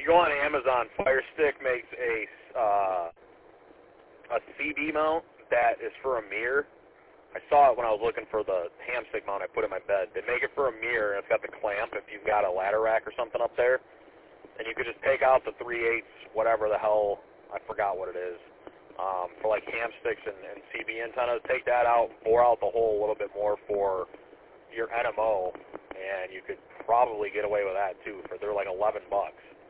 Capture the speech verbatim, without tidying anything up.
you go on Amazon, Firestick makes a uh, a C B mount that is for a mirror. I saw it when I was looking for the hamstick mount I put in my bed. They make it for a mirror, and it's got the clamp if you've got a ladder rack or something up there. And you could just take out the three eighths, whatever the hell, I forgot what it is, um, for like hamsticks and, and C B antennas. Take that out, bore out the hole a little bit more for your N M O, and you could probably get away with that too. For they're like eleven bucks.